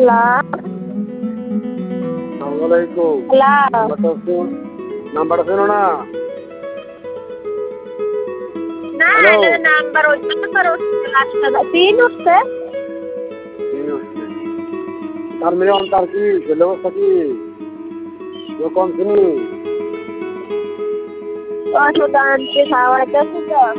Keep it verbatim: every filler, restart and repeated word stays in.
আসসালামালাইকুম। নাম্বারটা শোন নাম্বারটা শোনো না। হ্যালো নাম্বার তিন উঠছে। তিন উঠছে। তার মেয়ে তার কি ছেলে অবস্থা কি কম শুনি? ওষুধ আনতে খাওয়াইতেছি তো।